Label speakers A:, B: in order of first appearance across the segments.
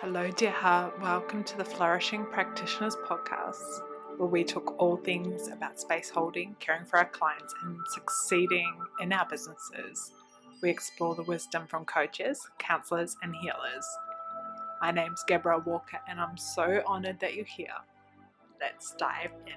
A: Hello, dear heart. Welcome to the Flourishing Practitioners podcast, where we talk all things about space holding, caring for our clients, and succeeding in our businesses. We explore the wisdom from coaches, counselors, and healers. My name's Gabrielle Walker, and I'm so honored that you're here. Let's dive in.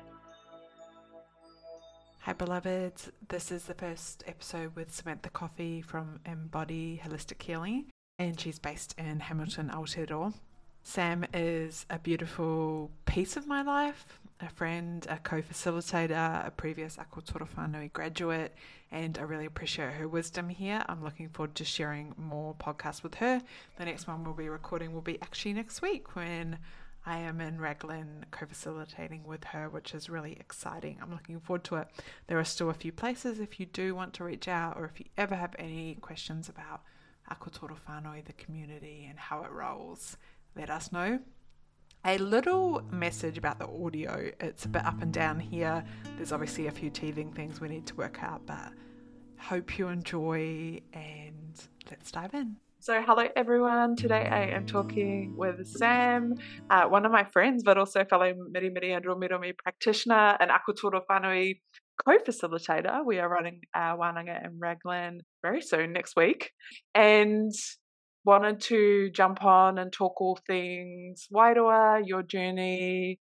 A: Hi, beloveds. This is the first episode with Samantha Coffey from Embody Holistic Healing, and she's based in Hamilton, Aotearoa. Sam is a beautiful piece of my life, a friend, a co-facilitator, a previous Ako Toro Whanui graduate, and I really appreciate her wisdom here. I'm looking forward to sharing more podcasts with her. The next one we'll be recording will be actually next week when I am in Raglan co-facilitating with her, which is really exciting. I'm looking forward to it. There are still a few places if you do want to reach out, or if you ever have any questions about Ako Toro Whanui, the community, and how it rolls. Let us know. A little message about the audio. It's a bit up and down here. There's obviously a few teething things we need to work out, but hope you enjoy, and let's dive in. So hello everyone. Today I am talking with Sam, one of my friends, but also fellow Miri Miri and Romi practitioner and Ako Toro Whanui co-facilitator. We are running our Wānanga in Raglan very soon, next week, and wanted to jump on and talk all things Wairoa, your journey,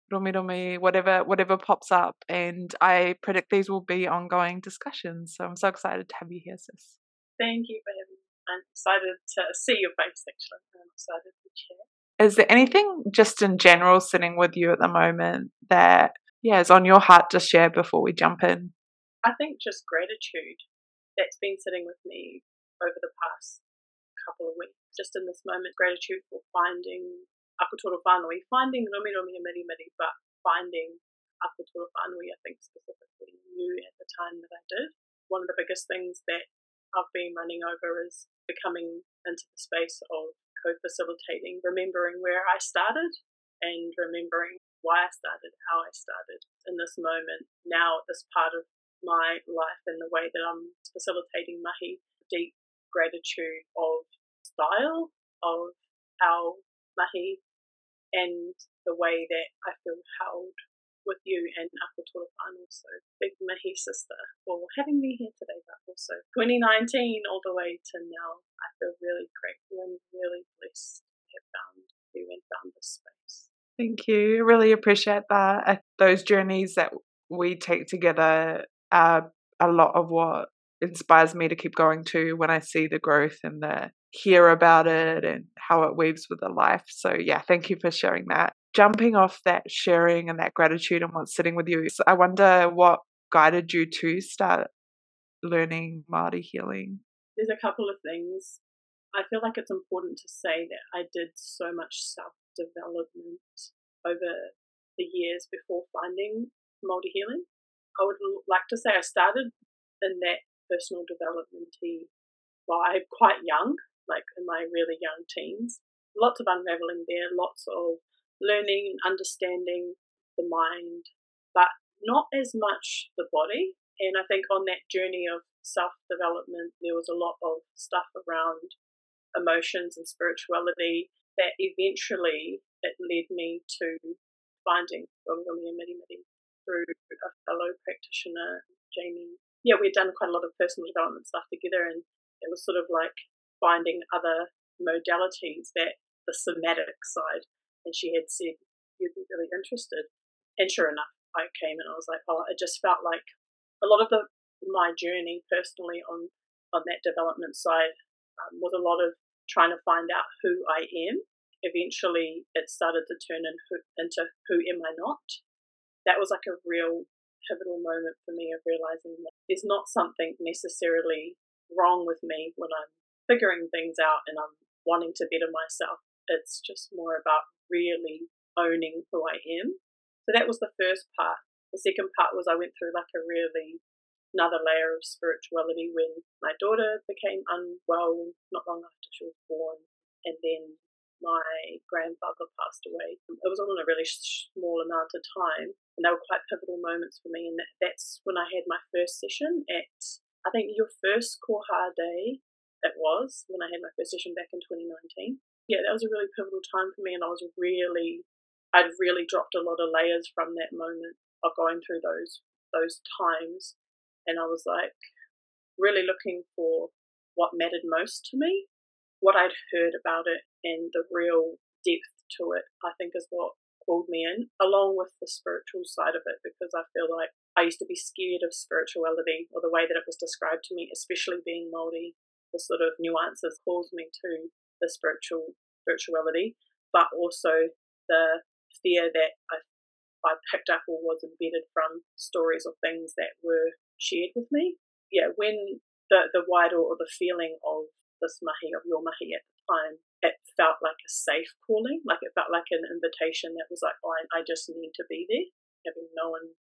A: Romi, whatever pops up. And I predict these will be ongoing discussions. So I'm so excited to have you here, sis.
B: Thank you for having me. I'm excited to see your face, actually. I'm excited to chat.
A: Is there anything just in general sitting with you at the moment that, is on your heart to share before we jump in?
B: I think just gratitude that's been sitting with me over the past couple of weeks. Just in this moment, gratitude for finding Ako Toro Whanui, finding Romi and Miri, but finding Ako Toro Whanui, I think specifically knew at the time that I did. One of the biggest things that I've been running over is becoming into the space of co-facilitating, remembering where I started and remembering why I started, how I started in this moment, now at this part of my life and the way that I'm facilitating mahi, deep gratitude of style, of our mahi, and the way that I feel held with you and Ako Toro Whanui. So big mahi, sister, for having me here today, but also 2019 all the way to now. I feel really grateful and really blessed to have found you and found this space.
A: Thank you. Really appreciate that. Those journeys that we take together are a lot of what inspires me to keep going to when I see the growth and hear about it and how it weaves with the life. So thank you for sharing that. Jumping off that sharing and that gratitude and what's sitting with you, so I wonder what guided you to start learning Māori healing.
B: There's a couple of things. I feel like it's important to say that I did so much self-development over the years before finding Māori healing. I would like to say I started in that personal development-y vibe quite young, like in my really young teens. Lots of unraveling there, lots of learning and understanding the mind, but not as much the body. And I think on that journey of self-development, there was a lot of stuff around emotions and spirituality that eventually it led me to finding Romi and Miri through a fellow practitioner, Jamie. Yeah, we'd done quite a lot of personal development stuff together, and it was sort of like finding other modalities, that the somatic side, and she had said, you'd be really interested. And sure enough, I came and I was like, it just felt like a lot of my journey personally on that development side was a lot of trying to find out who I am. Eventually, it started to turn into who am I not. That was like a real pivotal moment for me of realizing that there's not something necessarily wrong with me when I'm figuring things out and I'm wanting to better myself. It's just more about really owning who I am. So that was the first part. The second part was I went through like another layer of spirituality when my daughter became unwell not long after she was born, and then my grandfather passed away. It was all in a really small amount of time, and they were quite pivotal moments for me. And that's when I had my first session at, I think, your first Koha day. It was when I had my first session back in 2019. yeah, that was a really pivotal time for me, and I'd really dropped a lot of layers from that moment of going through those times, and I was like really looking for what mattered most to me, what I'd heard about it, and the real depth to it. I think is what pulled me in, along with the spiritual side of it, because I feel like I used to be scared of spirituality or the way that it was described to me, especially being Māori. The sort of nuances caused me to the spirituality, but also the fear that I picked up or was embedded from stories or things that were shared with me. Yeah, when the wider or the feeling of this mahi, of your mahi at the time, it felt like a safe calling, like it felt like an invitation that was like, oh, I just need to be there. Having known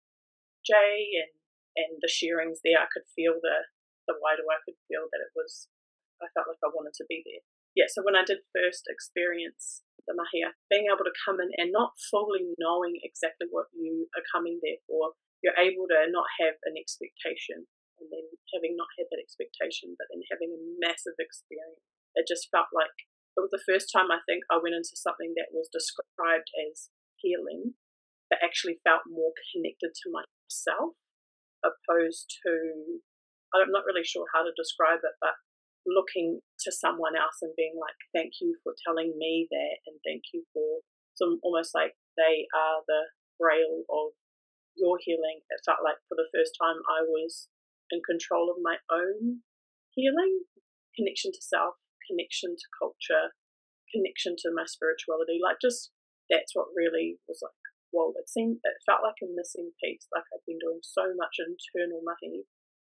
B: Jay and the shearings there, I could feel the wider, I could feel that it was, I felt like I wanted to be there. Yeah, so when I did first experience the mahi, being able to come in and not fully knowing exactly what you are coming there for, you're able to not have an expectation, and then having not had that expectation, but then having a massive experience. It just felt like it was the first time I think I went into something that was described as healing, but actually felt more connected to myself, opposed to, I'm not really sure how to describe it, but looking to someone else and being like, thank you for telling me that, and thank you for some, almost like they are the braille of your healing. It felt like for the first time I was in control of my own healing, connection to self, connection to culture, connection to my spirituality. Like, just that's what really was like, whoa, it felt like a missing piece. Like I'd been doing so much internal mahi,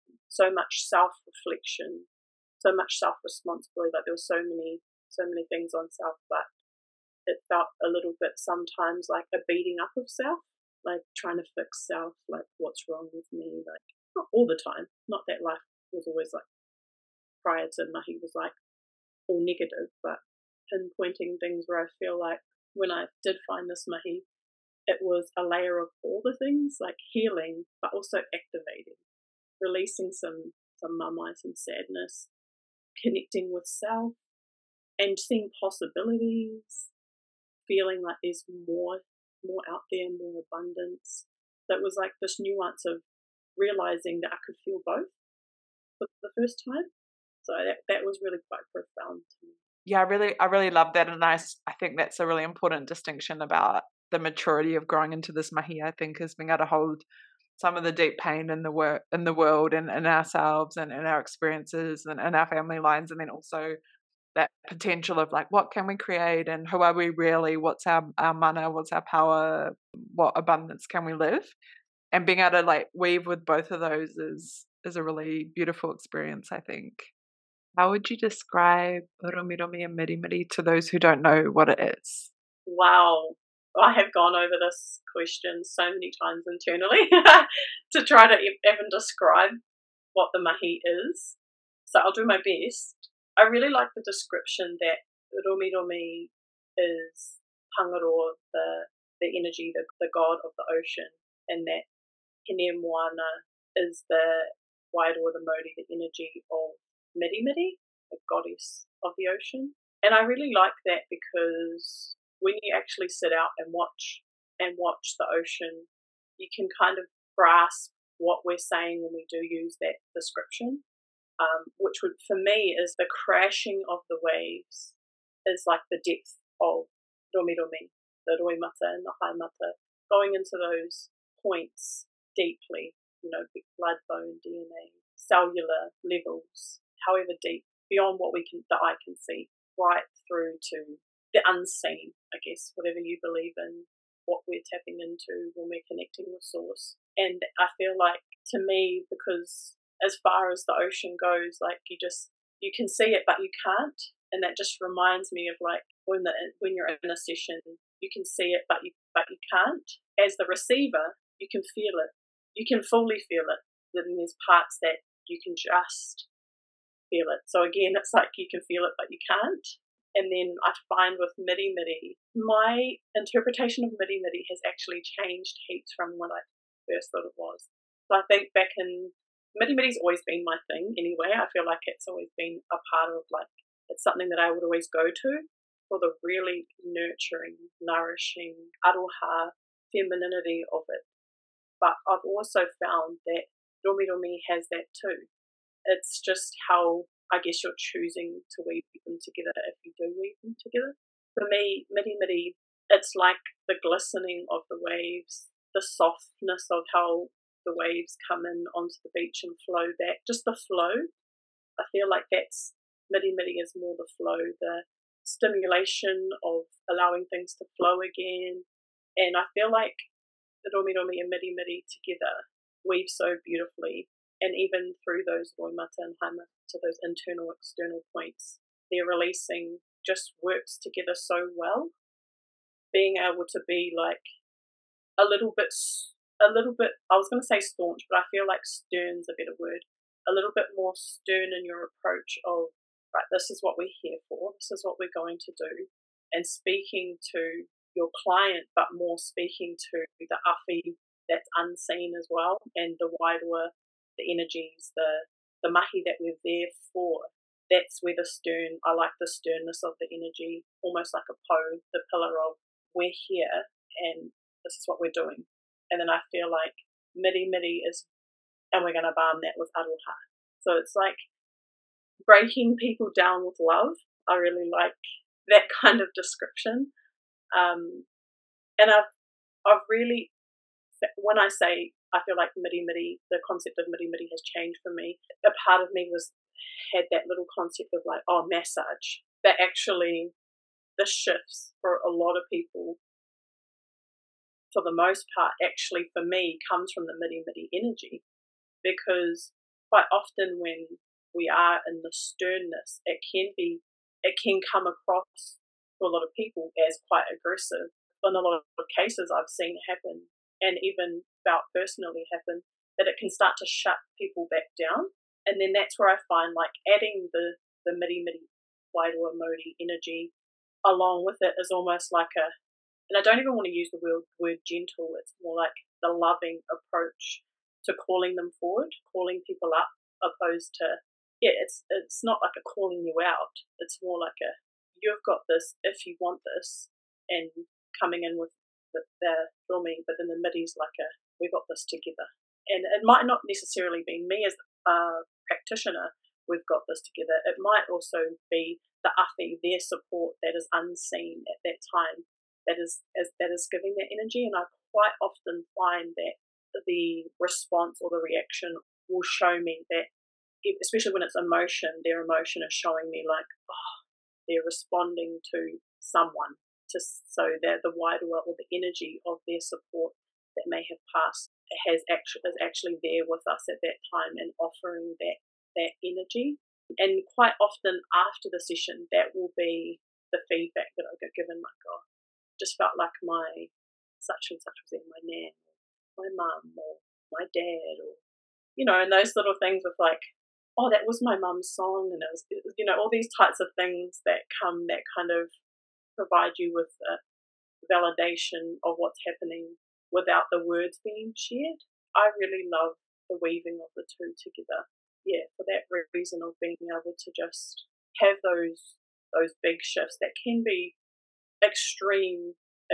B: so much self-reflection, so much self-responsibility. Like there were so many things on self, but it felt a little bit sometimes like a beating up of self, like trying to fix self, like what's wrong with me, like not all the time. Not that life was always like, prior to mahi was like all negative, but pinpointing things where I feel like when I did find this mahi, it was a layer of all the things, like healing, but also activating, releasing some mamai, some sadness, connecting with self, and seeing possibilities, feeling like there's more out there, more abundance. So it was like this nuance of realizing that I could feel both for the first time. So that was really quite profound to me.
A: Yeah, I really love that, and I think that's a really important distinction about the maturity of growing into this mahi. I think is being able to hold some of the deep pain in the world and in ourselves and in our experiences and in our family lines, and then also that potential of like, what can we create and who are we really? What's our mana? What's our power? What abundance can we live? And being able to like weave with both of those is a really beautiful experience, I think. How would you describe Urumiromi and Mirimiri to those who don't know what it is?
B: Wow. I have gone over this question so many times internally to try to even describe what the mahi is. So I'll do my best. I really like the description that Urumiromi is Pangaro, the energy, the god of the ocean, and that Hine Moana is the Wairoa, the Māori, the energy of Mirimiri, the goddess of the ocean. And I really like that because when you actually sit out and watch the ocean, you can kind of grasp what we're saying when we do use that description, which would, for me, is the crashing of the waves is like the depth of Romiromi, the Roimata and the Haimata, going into those points deeply, blood, bone, DNA, cellular levels, however deep, beyond what the eye can see, right through to the unseen, I guess, whatever you believe in, what we're tapping into when we're connecting with source. And I feel like, to me, because as far as the ocean goes, like you can see it, but you can't. And that just reminds me of like when you're in a session, you can see it, but you can't. As the receiver, you can feel it. You can fully feel it. Then there's parts that you can just feel it. So again, it's like you can feel it, but you can't. And then I find with Mirimiri, my interpretation of Mirimiri has actually changed heaps from what I first thought it was. So I think back in Mirimiri's always been my thing anyway. I feel like it's always been a part of, like, it's something that I would always go to. for the really nurturing, nourishing aroha femininity of it. But I've also found that Romi has that too. It's just how, I guess, you're choosing to weave them together if you do weave them together. For me, Midi, it's like the glistening of the waves, the softness of how the waves come in onto the beach and flow back. Just the flow. I feel like that's Midi is more the flow, the stimulation of allowing things to flow again. And I feel like the Romi and Midi together weave so beautifully. And even through those Roimata and Haimata, those internal, external points, their releasing just works together so well. Being able to be like a little bit, I was going to say staunch, but I feel like stern's a better word. A little bit more stern in your approach of, right, this is what we're here for, this is what we're going to do. And speaking to your client, but more speaking to the awhi that's unseen as well, and the wairua, the energies, the mahi that we're there for. That's where I like the sternness of the energy, almost like a po, the pillar of we're here and this is what we're doing. And then I feel like Midi is, and we're going to balm that with aroha. So it's like breaking people down with love. I really like that kind of description. And I've really, when I say I feel like Midi, the concept of Midi has changed for me. A part of me had that little concept of like, oh, massage. That actually, the shifts for a lot of people, for the most part, actually for me, comes from the Midi energy. Because quite often when we are in the sternness, it can come across to a lot of people as quite aggressive. In a lot of cases I've seen happen, and even felt personally happen, that it can start to shut people back down. And then that's where I find like adding the Midi Wairua Māori energy along with it is almost like and I don't even want to use the word gentle, it's more like the loving approach to calling them forward, calling people up, opposed to, it's not like a calling you out. It's more like you've got this if you want this, and coming in with the Romi, but then the Midi's like we got this together. And it might not necessarily be me as a practitioner, we've got this together. It might also be the awhi, their support that is unseen at that time, that is giving that energy. And I quite often find that the response or the reaction will show me that, especially when it's emotion, their emotion is showing me like, oh, they're responding to someone, so that the wairua or the energy of their support that may have passed is actually there with us at that time and offering that energy. And quite often after the session, that will be the feedback that I get given, like, oh, just felt like my such and such was there, my nan, my mum, or my dad, or, and those little things with like, oh, that was my mum's song, and it was, all these types of things that kind of provide you with a validation of what's happening without the words being shared. I really love the weaving of the two together. Yeah, for that reason of being able to just have those big shifts that can be extreme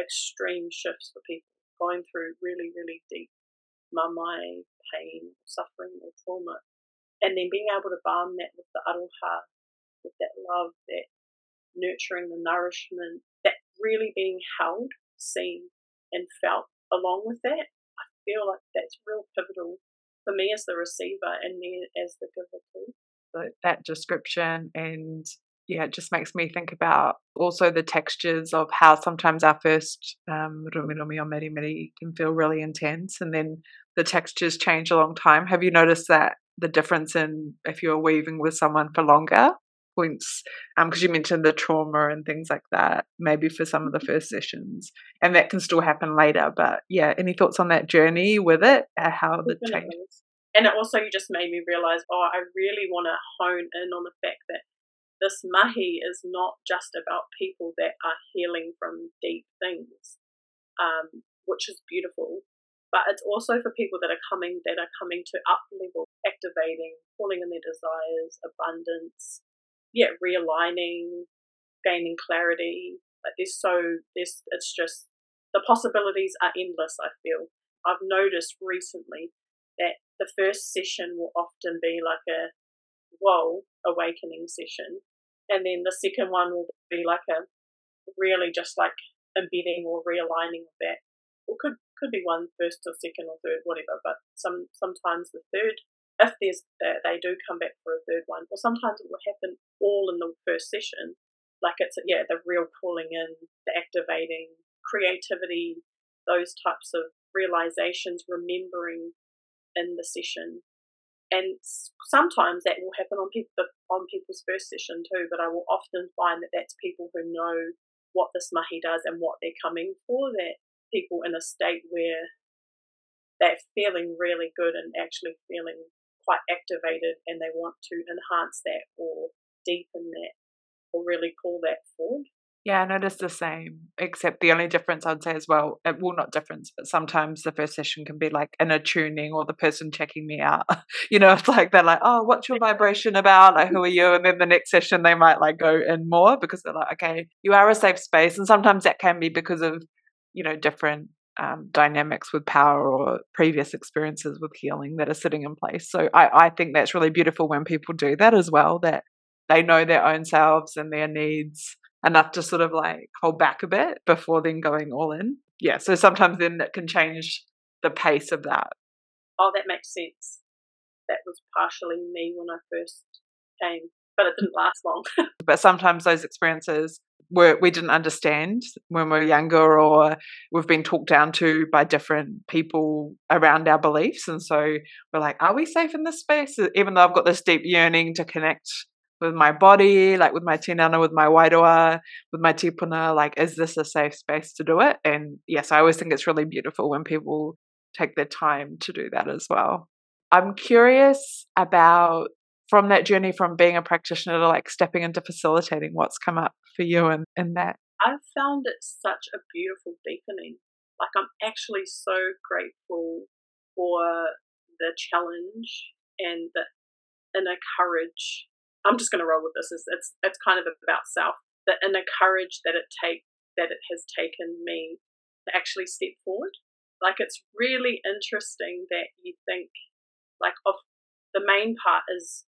B: shifts for people going through really, really deep mamai, pain, suffering, or trauma, and then being able to balm that with the aroha, with that love, that nurturing, the nourishment, that really being held, seen, and felt along with that. I feel like that's real pivotal for me as the receiver and me as the giver too.
A: So that description, and it just makes me think about also the textures of how sometimes our first Romi or Midi can feel really intense, and then the textures change a long time. Have you noticed that the difference in if you're weaving with someone for longer points, because you mentioned the trauma and things like that, maybe for some of the first sessions, and that can still happen later, but any thoughts on that journey with it, how the changes?
B: And it also, you just made me realize, I really want to hone in on the fact that this mahi is not just about people that are healing from deep things, which is beautiful, but it's also for people that are coming to up level, activating, calling in their desires, abundance, realigning, gaining clarity. Like it's just, the possibilities are endless, I feel. I've noticed recently that the first session will often be like a whoa awakening session, and then the second one will be like a really just like embedding or realigning of that. Or could be one first or second or third, whatever. But sometimes the third, if they do come back for a third one, or sometimes it will happen all in the first session. Like it's the real pulling in, the activating, creativity, those types of realizations, remembering in the session. And sometimes that will happen on people's first session too, but I will often find that that's people who know what this mahi does and what they're coming for, that people in a state where they're feeling really good and actually feeling quite activated, and they want to enhance that or deepen that or really pull that forward.
A: Yeah, I noticed the same, except the only difference I'd say as well, not difference, but sometimes the first session can be like an attuning or the person checking me out. It's like they're like, oh, what's your vibration about? Like, who are you? And then the next session they might like go in more because they're like, okay, you are a safe space. And sometimes that can be because of, different dynamics with power or previous experiences with healing that are sitting in place. So I think that's really beautiful when people do that as well, that they know their own selves and their needs enough to sort of like hold back a bit before then going all in. Yeah, so sometimes then it can change the pace of that.
B: Oh, that makes sense. That was partially me when I first came, but it didn't last long.
A: But sometimes those experiences we didn't understand when we were younger, or we've been talked down to by different people around our beliefs. And so we're like, are we safe in this space? Even though I've got this deep yearning to connect with my body, like with my tinana, with my wairoa, with my tipuna, like, is this a safe space to do it? And yes, I always think it's really beautiful when people take their time to do that as well. I'm curious about, from that journey from being a practitioner to like stepping into facilitating, what's come up for you in that?
B: I've found it such a beautiful deepening. Like, I'm actually so grateful for the challenge and the inner courage. I'm just going to roll with this. It's kind of about self. The inner courage that it has taken me to actually step forward. Like, it's really interesting that you think, like, of the main part is,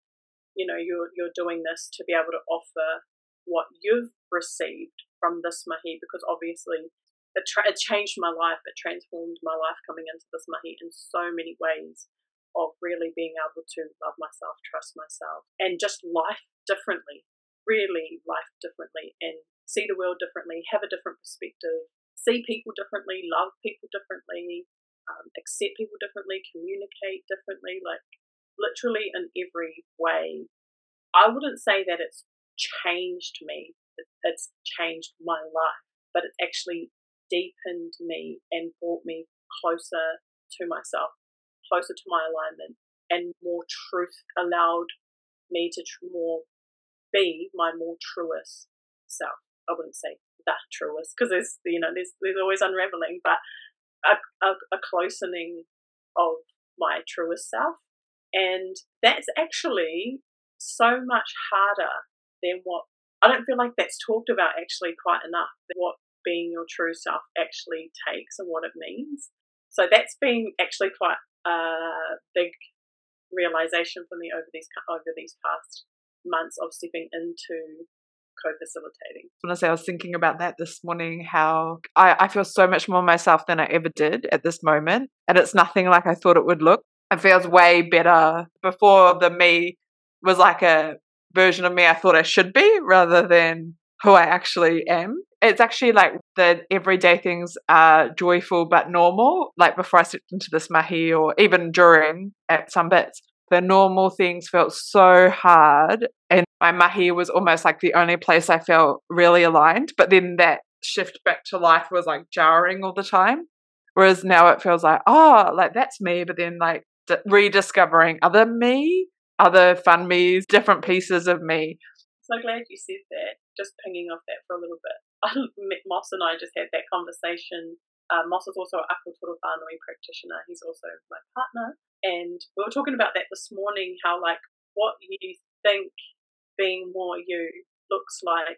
B: you're doing this to be able to offer what you've received from this mahi, because obviously it changed my life. It transformed my life coming into this mahi in so many ways, of really being able to love myself, trust myself, and just life differently, really life differently, and see the world differently, have a different perspective, see people differently, love people differently, accept people differently, communicate differently, like literally in every way. I wouldn't say that it's changed me, it's changed my life, but it actually deepened me and brought me closer to myself, closer to my alignment, and more truth, allowed me to more be my more truest self. I wouldn't say the truest, because there's always unraveling, but a closening of my truest self. And that's actually so much harder than what, I don't feel like that's talked about actually quite enough, what being your true self actually takes and what it means. So that's been actually quite a big realization for me over these past months of stepping into co-facilitating.
A: I was thinking about that this morning, how I feel so much more myself than I ever did at this moment, and it's nothing like I thought it would look. It feels way better. Before, the me was like a version of me I thought I should be, rather than who I actually am. It's actually like the everyday things are joyful but normal. Like before I stepped into this mahi, or even during at some bits, the normal things felt so hard, and my mahi was almost like the only place I felt really aligned. But then that shift back to life was like jarring all the time. Whereas now it feels like, oh, like that's me, but then like rediscovering other me, other fun me's, different pieces of me.
B: So glad you said that. Just pinging off that for a little bit. Moss and I just had that conversation. Moss is also an Akuturu Whanui practitioner. He's also my partner. And we were talking about that this morning, how like what you think being more you looks like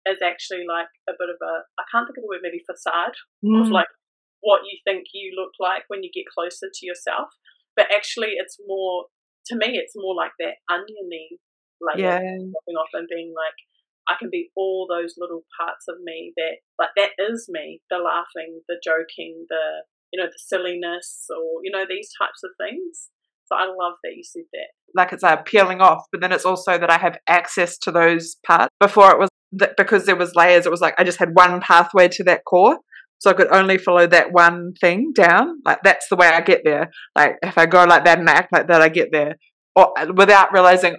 B: is actually like a bit of I can't think of the word, maybe facade of like what you think you look like when you get closer to yourself. But actually it's more, to me, it's more like that oniony layer popping off and being like, I can be all those little parts of me that, like, that is me, the laughing, the joking, the, the silliness, or, these types of things. So I love that you said that.
C: Like it's peeling off, but then it's also that I have access to those parts. Before it was because there was layers, it was like I just had one pathway to that core. So I could only follow that one thing down. Like that's the way I get there. Like if I go like that and act like that, I get there. Or without realizing,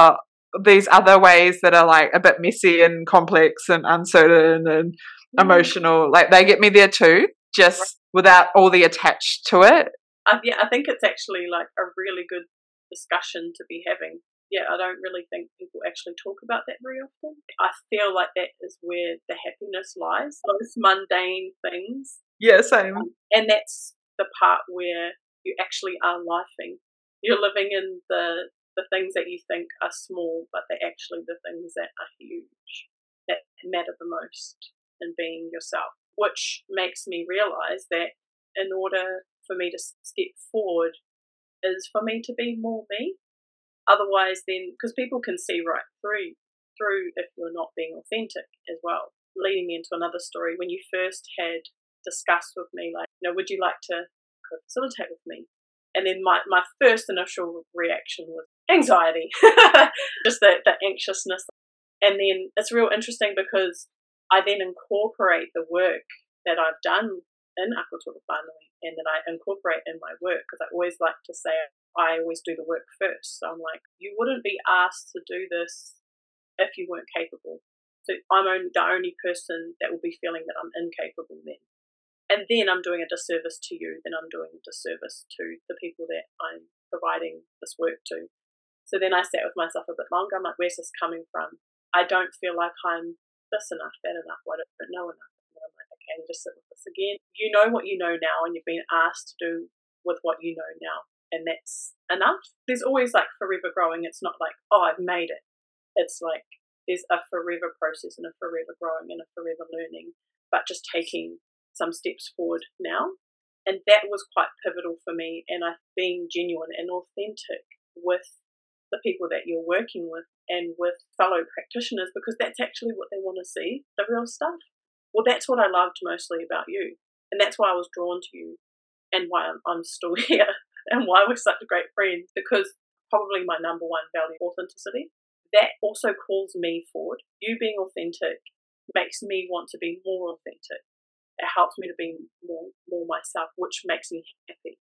C: these other ways that are like a bit messy and complex and uncertain and emotional, like they get me there too, just without all the attached to it.
B: I think it's actually like a really good discussion to be having. Yeah, I don't really think people actually talk about that very often. I feel like that is where the happiness lies, those mundane things.
C: Yeah, same.
B: And that's the part where you actually are lifing. You're living in the things that you think are small, but they're actually the things that are huge, that matter the most in being yourself, which makes me realize that in order for me to step forward is for me to be more me. Otherwise, then, because people can see right through if you're not being authentic as well. Leading me into another story, when you first had discussed with me, like, would you like to co-facilitate with me? And then my first initial reaction was anxiety, just the anxiousness. And then it's real interesting because I then incorporate the work that I've done in Akotoro Whānui, and then I incorporate in my work, because I always like to say I always do the work first. So I'm like, you wouldn't be asked to do this if you weren't capable. So I'm the only person that will be feeling that I'm incapable then. And then I'm doing a disservice to you, then I'm doing a disservice to the people that I'm providing this work to. So then I sat with myself a bit longer. I'm like, where's this coming from? I don't feel like I'm this enough, that enough, I don't know enough. And I'm like, okay, just sit with this again. You know what you know now, and you've been asked to do with what you know now. And that's enough. There's always like forever growing. It's not like, oh, I've made it. It's like there's a forever process and a forever growing and a forever learning, but just taking some steps forward now. And that was quite pivotal for me, and being genuine and authentic with the people that you're working with and with fellow practitioners, because that's actually what they want to see, the real stuff. Well, that's what I loved mostly about you, and that's why I was drawn to you and why I'm still here and why we're such great friends, because probably my number one value, authenticity, that also calls me forward. You being authentic makes me want to be more authentic. It helps me to be more myself, which makes me happy.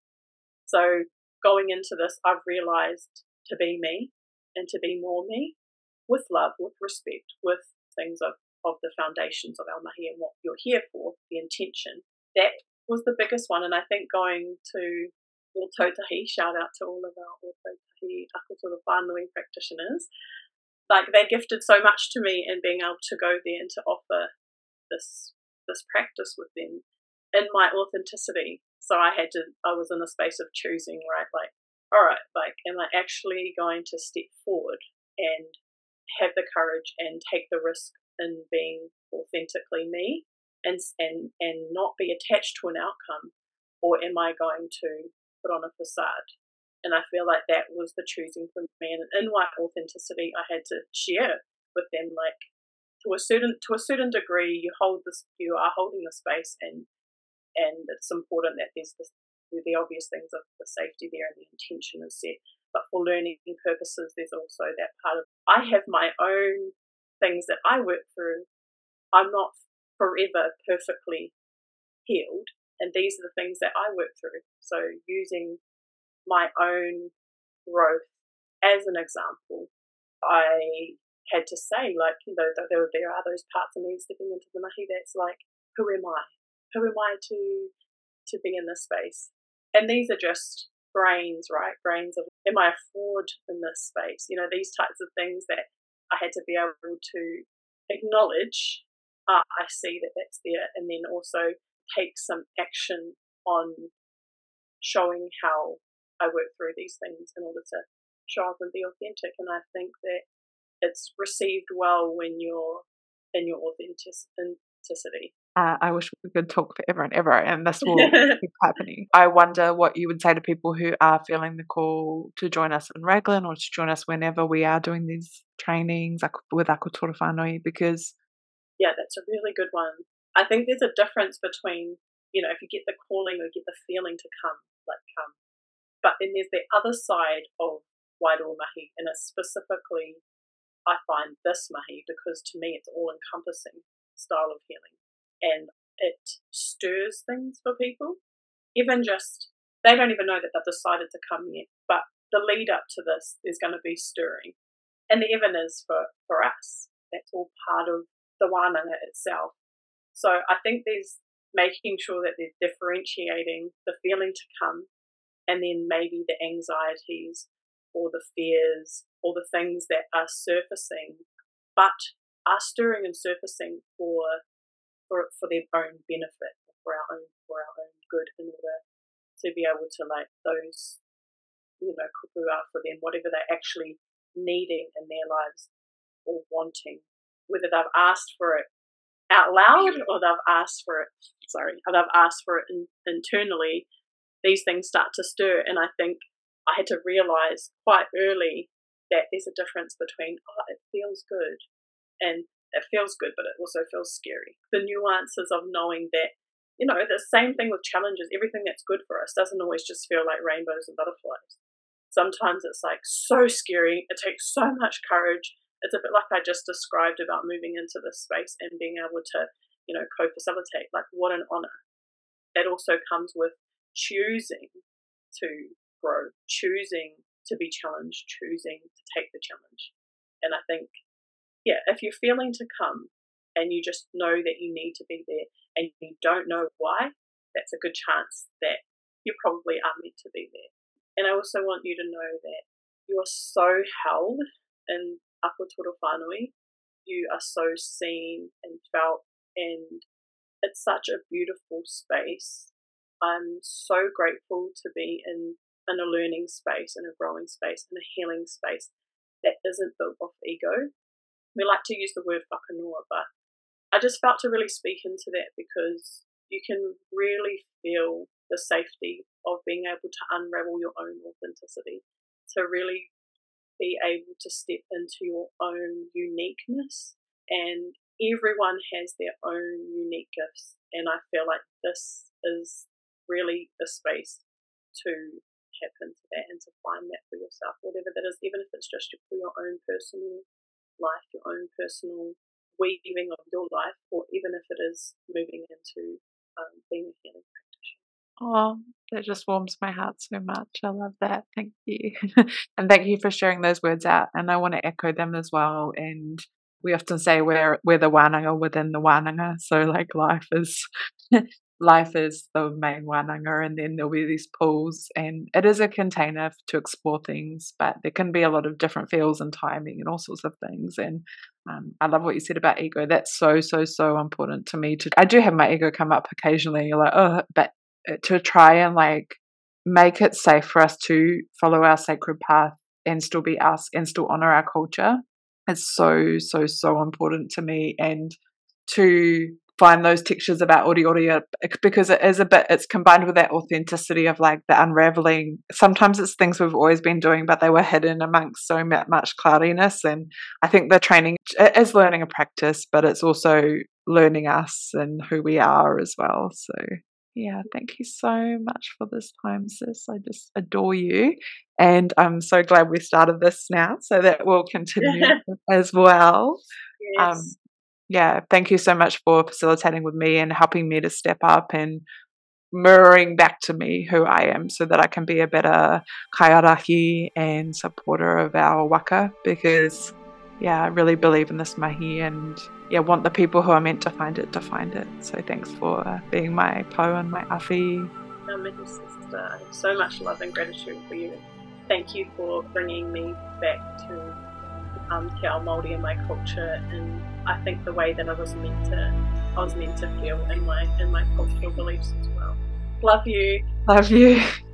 B: So going into this, I've realized to be me and to be more me, with love, with respect, with things of the foundations of our mahi and what you're here for, the intention. That was the biggest one. And I think going to Ōtautahi, shout out to all of our Ōtautahi Akotoro Whānui practitioners, like they gifted so much to me in being able to go there and to offer this practice with them in my authenticity. So I was in a space of choosing, right? Like, all right, like, am I actually going to step forward and have the courage and take the risk in being authentically me and not be attached to an outcome, or am I going to put on a facade? And I feel like that was the choosing for me. And in my authenticity, I had to share with them, like, to a certain degree, you are holding the space, and it's important that there's the obvious things of the safety there and the intention is set. But for learning purposes, there's also that part of, I have my own things that I work through. I'm not forever perfectly healed, and these are the things that I work through. So using my own growth as an example, I had to say, like, there are those parts of me stepping into the mahi that's like, who am I? Who am I to be in this space? And these are just grains, right? Grains of, am I a fraud in this space? These types of things that I had to be able to acknowledge. I see that that's there, and then also take some action on showing how I work through these things in order to show up and be authentic. And I think that it's received well when you're in your authenticity.
C: I wish we could talk forever and ever, and this will keep happening. I wonder what you would say to people who are feeling the call to join us in Raglan or to join us whenever we are doing these trainings with Ako Tora Whānui, because...
B: Yeah, that's a really good one. I think there's a difference between, if you get the calling or get the feeling to come. But then there's the other side of Wairoa Mahi, and it's specifically, I find this mahi, because to me it's all-encompassing style of healing. And it stirs things for people. Even just, they don't even know that they've decided to come yet, but the lead up to this is going to be stirring. And the even is for us. That's all part of the wānanga itself. So I think there's making sure that they're differentiating the feeling to come and then maybe the anxieties or the fears or the things that are surfacing, but are stirring and surfacing for their own benefit, for our own good, in order to be able to those, kupua for them, whatever they're actually needing in their lives or wanting, whether they've asked for it out loud or they've asked for it internally, these things start to stir. And I think I had to realise quite early that there's a difference between, it feels good, and it feels good, but it also feels scary. The nuances of knowing that, the same thing with challenges, everything that's good for us doesn't always just feel like rainbows and butterflies. Sometimes it's so scary, it takes so much courage. It's a bit like I just described about moving into this space and being able to, co-facilitate. What an honour. That also comes with choosing to grow, choosing to be challenged, choosing to take the challenge. And I think, if you're feeling to come and you just know that you need to be there and you don't know why, that's a good chance that you probably are meant to be there. And I also want you to know that you are so held in Ako Tora Whānui. You are so seen and felt, and it's such a beautiful space. I'm so grateful to be in a learning space, in a growing space, in a healing space that isn't built off ego. We like to use the word whakanoa, but I just felt to really speak into that, because you can really feel the safety of being able to unravel your own authenticity, to really be able to step into your own uniqueness. And everyone has their own unique gifts, and I feel like this is really the space to tap into that and to find that for yourself, whatever that is, even if it's just for your own personal life, your own personal weaving of your life, or even if it is moving into being a healing practitioner.
C: Oh, that just warms my heart so much. I love that. Thank you. And thank you for sharing those words out. And I want to echo them as well. And we often say we're the wānanga within the wānanga. So life is the main wānanga, and then there'll be these pools, and it is a container to explore things, but there can be a lot of different feels and timing and all sorts of things. And I love what you said about ego. That's so, so, so important to me. I do have my ego come up occasionally. You're like, but to try and make it safe for us to follow our sacred path and still be us and still honor our culture is so, so, so important to me. And to find those textures about ori, because it's combined with that authenticity of the unraveling. Sometimes it's things we've always been doing, but they were hidden amongst so much cloudiness. And I think the training is learning a practice, but it's also learning us and who we are as well. So yeah, thank you so much for this time, sis. I just adore you. And I'm so glad we started this now, so that will continue as well.
B: Yes.
C: Thank you so much for facilitating with me and helping me to step up and mirroring back to me who I am, so that I can be a better kaiarahi and supporter of our waka, because I really believe in this mahi, and want the people who are meant to find it. So thanks for being my po and my awhi.
B: Mihi sister, so much love and gratitude for you. Thank you for bringing me back to Te Ao Māori and my culture, and I think the way that I was meant to feel in my cultural beliefs as well. Love you.